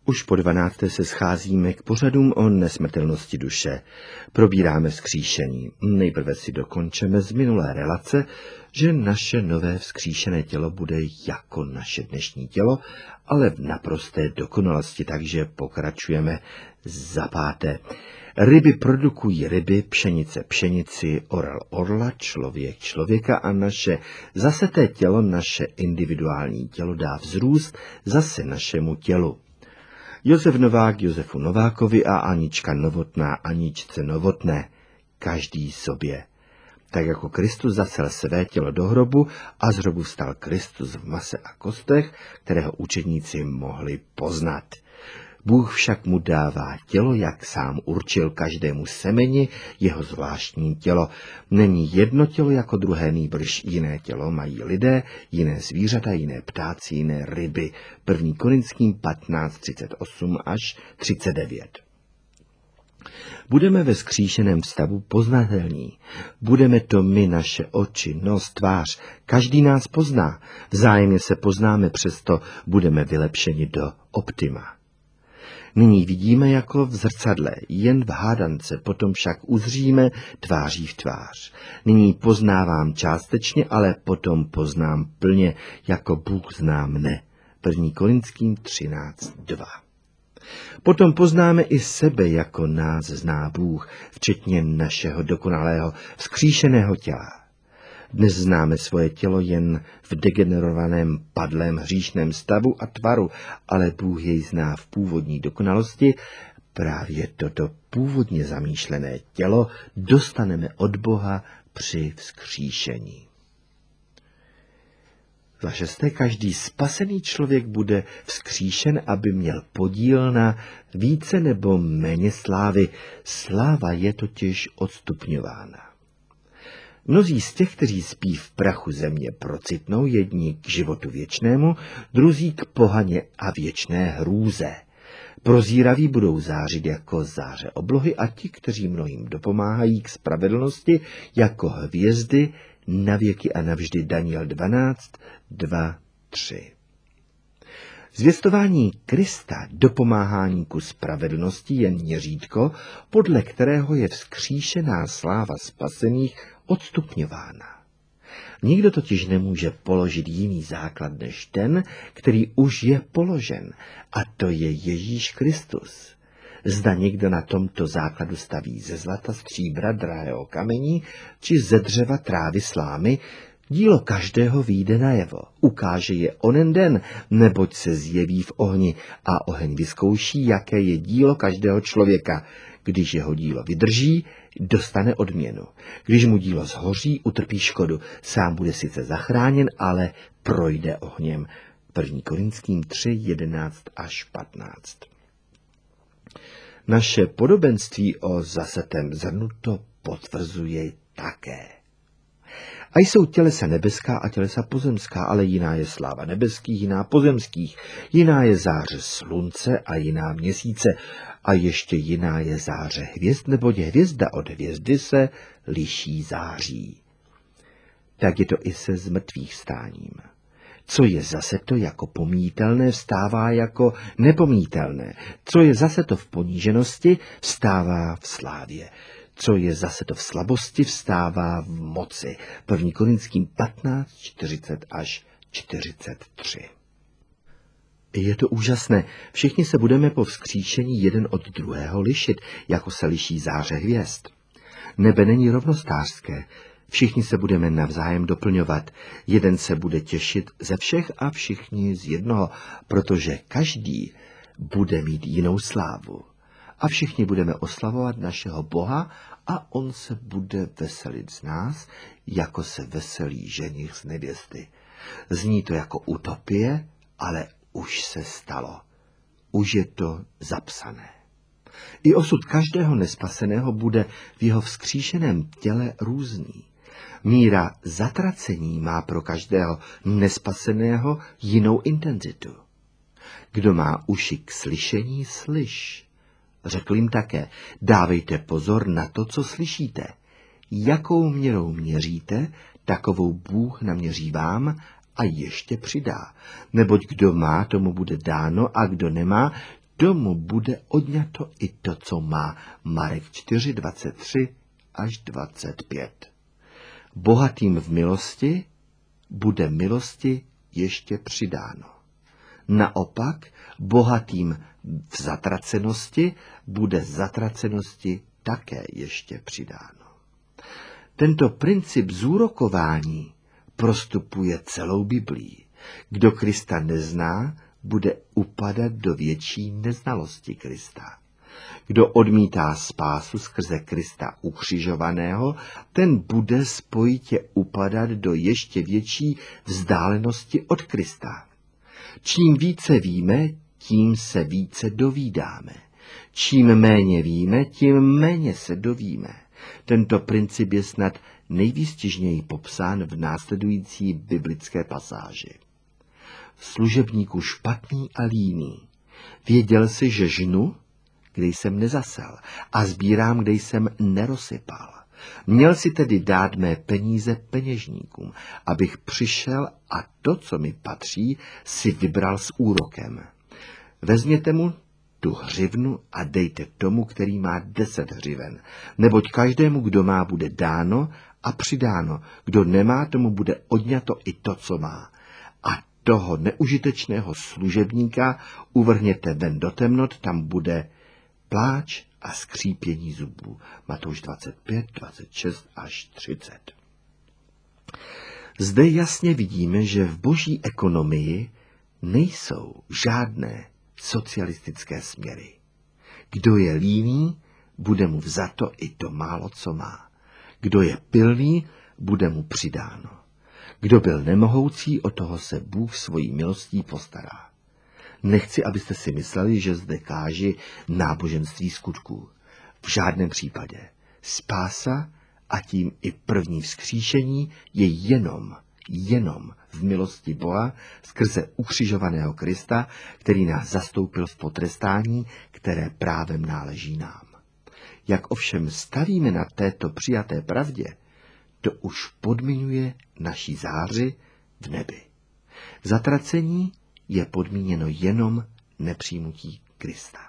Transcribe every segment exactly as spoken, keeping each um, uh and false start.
Už po dvanácté se scházíme k pořadům o nesmrtelnosti duše. Probíráme vzkříšení. Nejprve si dokončeme z minulé relace, že naše nové vzkříšené tělo bude jako naše dnešní tělo, ale v naprosté dokonalosti, takže pokračujeme za páté. Ryby produkují ryby, pšenice pšenici, orel orla, člověk člověka a naše zaseté tělo, naše individuální tělo dá vzrůst zase našemu tělu. Josef Novák Josefu Novákovi a Anička Novotná Aničce Novotné, každý sobě. Tak jako Kristus zasel své tělo do hrobu a z hrobu vstal Kristus v mase a kostech, kterého učedníci mohli poznat. Bůh však mu dává tělo, jak sám určil každému semeni jeho zvláštní tělo. Není jedno tělo jako druhé, nýbrž jiné tělo mají lidé, jiné zvířata, jiné ptáci, jiné ryby. první Korinským patnáct třicet osm až třicet devět. Budeme ve vzkříšeném stavu poznatelní. Budeme to my, naše oči, nos, tvář. Každý nás pozná. Vzájemně se poznáme, přesto budeme vylepšeni do optima. Nyní vidíme jako v zrcadle, jen v hádance, potom však uzříme tváří v tvář. Nyní poznávám částečně, ale potom poznám plně, jako Bůh zná mne. první Korinským třináct dva. Potom poznáme i sebe, jako nás zná Bůh, včetně našeho dokonalého vzkříšeného těla. Dnes známe svoje tělo jen v degenerovaném, padlém, hříšném stavu a tvaru, ale Bůh jej zná v původní dokonalosti. Právě toto původně zamýšlené tělo dostaneme od Boha při vzkříšení. Za šesté, každý spasený člověk bude vzkříšen, aby měl podíl na více nebo méně slávy. Sláva je totiž odstupňována. Mnozí z těch, kteří spí v prachu země, procitnou, jedni k životu věčnému, druzí k pohaně a věčné hrůze. Prozíraví budou zářit jako záře oblohy a ti, kteří mnohým dopomáhají k spravedlnosti, jako hvězdy na věky a navždy. Daniel dvanáct, dva, tři. Zvěstování Krista, dopomáhání ku spravedlnosti je měřítko, podle kterého je vzkříšená sláva spasených odstupňována. Nikdo totiž nemůže položit jiný základ než ten, který už je položen, a to je Ježíš Kristus. Zda někdo na tomto základu staví ze zlata, stříbra, drahého kamení, či ze dřeva, trávy, slámy, dílo každého vyjde najevo. Ukáže je onen den, neboť se zjeví v ohni a oheň vyzkouší, jaké je dílo každého člověka. Když jeho dílo vydrží, dostane odměnu. Když mu dílo zhoří, utrpí škodu. Sám bude sice zachráněn, ale projde ohněm. první Korinským tři, jedenáct až patnáct. Naše podobenství o zasetém zrnu to potvrzuje také. A jsou tělesa nebeská a tělesa pozemská, ale jiná je sláva nebeských, jiná pozemských, jiná je záře slunce a jiná měsíce a ještě jiná je záře hvězd, neboť hvězda od hvězdy se liší září. Tak je to i se zmrtvých stáním. Co je zase to jako pomítelné, vstává jako nepomítelné. Co je zase to v poníženosti, vstává v slávě. Co je zase to v slabosti, vstává v moci. první Korinským patnáct, čtyřicet až čtyřicet tři. Je to úžasné. Všichni se budeme po vzkříšení jeden od druhého lišit, jako se liší záře hvězd. Nebe není rovnostářské. Všichni se budeme navzájem doplňovat. Jeden se bude těšit ze všech a všichni z jednoho, protože každý bude mít jinou slávu. A všichni budeme oslavovat našeho Boha a on se bude veselit z nás, jako se veselí ženich z nevěsty. Zní to jako utopie, ale už se stalo. Už je to zapsané. I osud každého nespaseného bude v jeho vzkříšeném těle různý. Míra zatracení má pro každého nespaseného jinou intenzitu. Kdo má uši k slyšení, slyš. Řekl jim také, dávejte pozor na to, co slyšíte. Jakou měrou měříte, takovou Bůh naměří vám a ještě přidá. Neboť kdo má, tomu bude dáno, a kdo nemá, tomu bude odňato i to, co má. Marek čtyři, dvacet tři až dvacet pět. Bohatým v milosti bude milosti ještě přidáno. Naopak, bohatým v zatracenosti bude zatracenosti také ještě přidáno. Tento princip zúrokování prostupuje celou Biblii. Kdo Krista nezná, bude upadat do větší neznalosti Krista. Kdo odmítá spásu skrze Krista ukřižovaného, ten bude spojitě upadat do ještě větší vzdálenosti od Krista. Čím více víme, tím se více dovídáme. Čím méně víme, tím méně se dovíme. Tento princip je snad nejvýstižněji popsán v následující biblické pasáži. Služebníku špatný a líný, věděl jsi, že žnu, kde jsem nezasel, a sbírám, kde jsem nerozsypal. Měl si tedy dát mé peníze peněžníkům, abych přišel a to, co mi patří, si vybral s úrokem. Vezměte mu tu hřivnu a dejte tomu, který má deset hřiven, neboť každému, kdo má, bude dáno a přidáno, kdo nemá, tomu bude odňato i to, co má. A toho neužitečného služebníka uvrhněte ven do temnot, tam bude pláč a skřípění zubů. Matouš dvacet pět, dvacet šest až třicet. Zde jasně vidíme, že v boží ekonomii nejsou žádné socialistické směry. Kdo je líný, bude mu vzato i to málo, co má. Kdo je pilný, bude mu přidáno. Kdo byl nemohoucí, o toho se Bůh svojí milostí postará. Nechci, abyste si mysleli, že zde káži náboženství skutků. V žádném případě. Spása a tím i první vzkříšení je jenom, jenom v milosti Boha skrze ukřižovaného Krista, který nás zastoupil v potrestání, které právem náleží nám. Jak ovšem stavíme na této přijaté pravdě, to už podmiňuje naší záři v nebi. Zatracení je podmíněno jenom nepřijmutí Krista.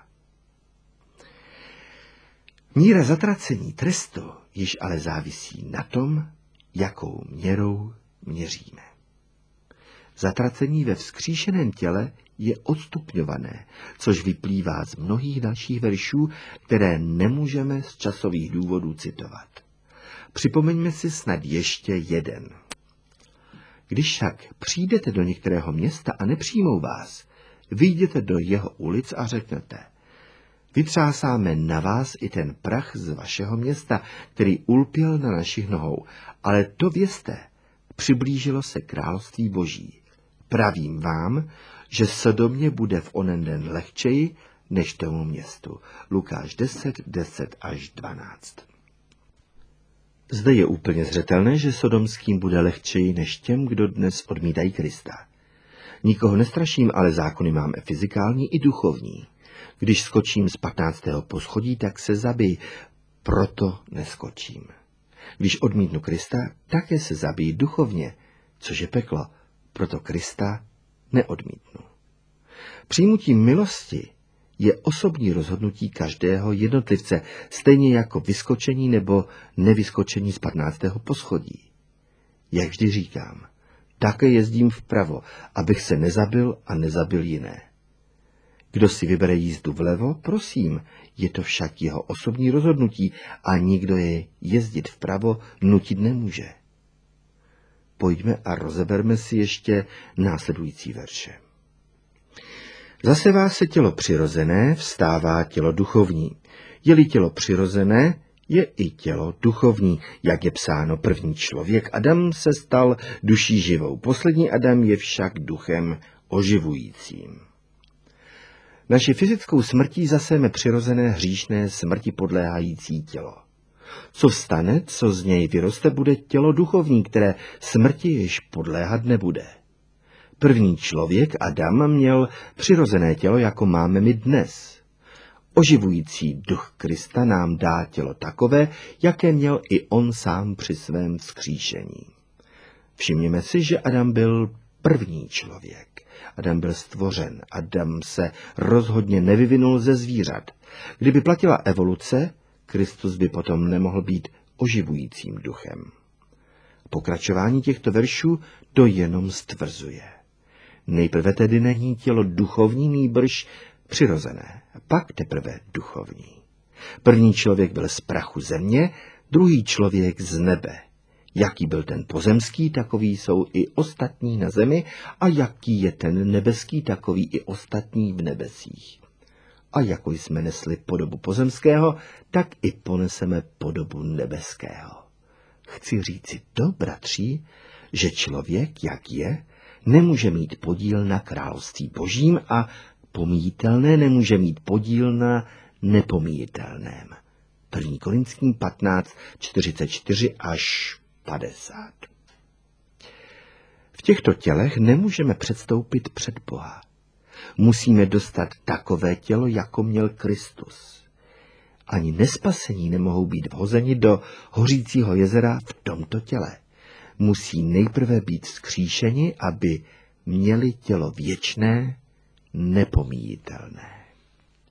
Míra zatracení trestu již ale závisí na tom, jakou měrou měříme. Zatracení ve vzkříšeném těle je odstupňované, což vyplývá z mnohých dalších veršů, které nemůžeme z časových důvodů citovat. Připomeňme si snad ještě jeden. Když však přijdete do některého města a nepřijmou vás, vyjděte do jeho ulic a řeknete: vytřásáme na vás i ten prach z vašeho města, který ulpěl na našich nohou, ale to vězte, přiblížilo se království boží. Pravím vám, že Sodomě bude v onen den lehčeji než tomu městu. Lukáš deset, deset až dvanáct. Zde je úplně zřetelné, že sodomským bude lehčeji než těm, kdo dnes odmítají Krista. Nikoho nestraším, ale zákony máme fyzikální i duchovní. Když skočím z patnáctého poschodí, tak se zabij, proto neskočím. Když odmítnu Krista, také se zabij duchovně, což je peklo, proto Krista neodmítnu. Přijmutí milosti je osobní rozhodnutí každého jednotlivce, stejně jako vyskočení nebo nevyskočení z patnáctého poschodí. Jak vždy říkám, také jezdím vpravo, abych se nezabil a nezabil jiné. Kdo si vybere jízdu vlevo, prosím, je to však jeho osobní rozhodnutí a nikdo je jezdit vpravo nutit nemůže. Pojďme a rozeberme si ještě následující verše. Zasevá se tělo přirozené, vstává tělo duchovní. Je-li tělo přirozené, je i tělo duchovní. Jak je psáno, první člověk Adam se stal duší živou, poslední Adam je však duchem oživujícím. Naši fyzickou smrtí zasejeme přirozené hříšné smrti podléhající tělo. Co vstane, co z něj vyroste, bude tělo duchovní, které smrti již podléhat nebude. První člověk, Adam, měl přirozené tělo, jako máme my dnes. Oživující duch Krista nám dá tělo takové, jaké měl i on sám při svém vzkříšení. Všimněme si, že Adam byl první člověk. Adam byl stvořen. Adam se rozhodně nevyvinul ze zvířat. Kdyby platila evoluce, Kristus by potom nemohl být oživujícím duchem. Pokračování těchto veršů to jenom stvrzuje. Nejprve tedy není tělo duchovní, nýbrž přirozené, pak teprve duchovní. První člověk byl z prachu země, druhý člověk z nebe. Jaký byl ten pozemský, takový jsou i ostatní na zemi, a jaký je ten nebeský, takový i ostatní v nebesích. A jako jsme nesli podobu pozemského, tak i poneseme podobu nebeského. Chci říci to, bratři, že člověk, jak je, nemůže mít podíl na království božím a pomíjitelné nemůže mít podíl na nepomíjitelném. první Korinským patnáct, čtyřicet čtyři až padesát. V těchto tělech nemůžeme předstoupit před Boha. Musíme dostat takové tělo, jako měl Kristus. Ani nespasení nemohou být vhozeni do hořícího jezera v tomto těle. Musí nejprve být vzkříšeni, aby měli tělo věčné, nepomíjitelné.